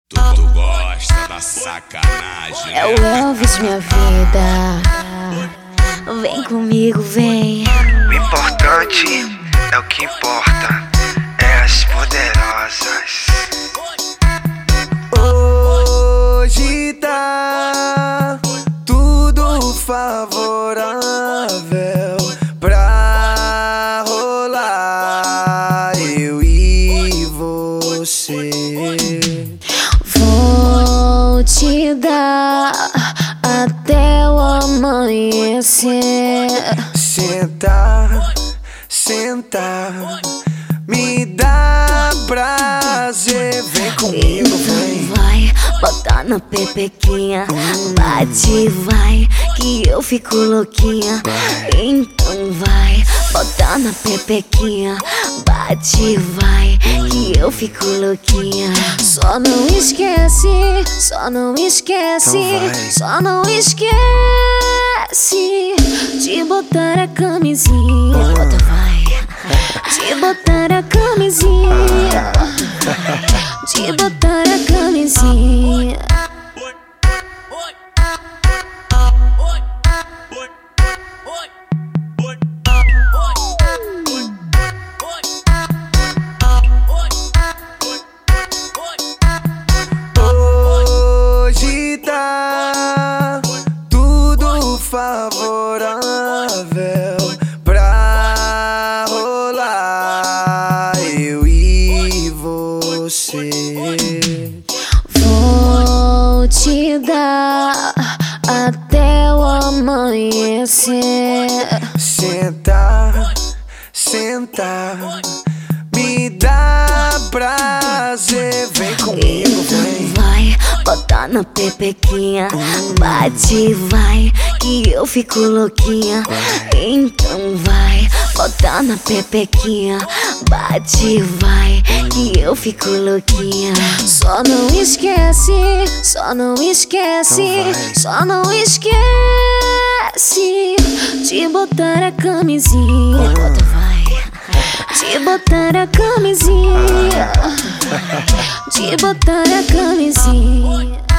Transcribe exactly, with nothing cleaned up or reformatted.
Tu, tu gosta da sacanagem, É o Elvis, minha vida. Vem comigo, vem. O importante é o que importa, é as poderosas. Hoje tá tudo favorável pra rolar eu e você. Vou te dar até o amanhecer. Sentar, sentar, me dá prazer. Vem comigo, vem. Vai botar na pepequinha, bate, vai, que eu fico louquinha. Então vai botar na pepequinha, bate, vai, que eu fico louquinha. Só não esquece, só não esquece, Então só não esquece de botar a camisinha. Bota, vai, de botar a camisinha, de botar a camisinha. Hoje tá tudo favorável pra rolar eu e você. Vou te dar até o amanhecer. Sentar, sentar, me dá prazer. Vem comigo, vem. Vai botar na pepequinha, bate, vai, que eu fico louquinha. Então vai botar na pepequinha, bate, vai, que eu fico louquinha. Só não esquece, só não esquece, só não esquece de botar a camisinha. Bota, vai, de botar a camisinha, de botar a camisinha.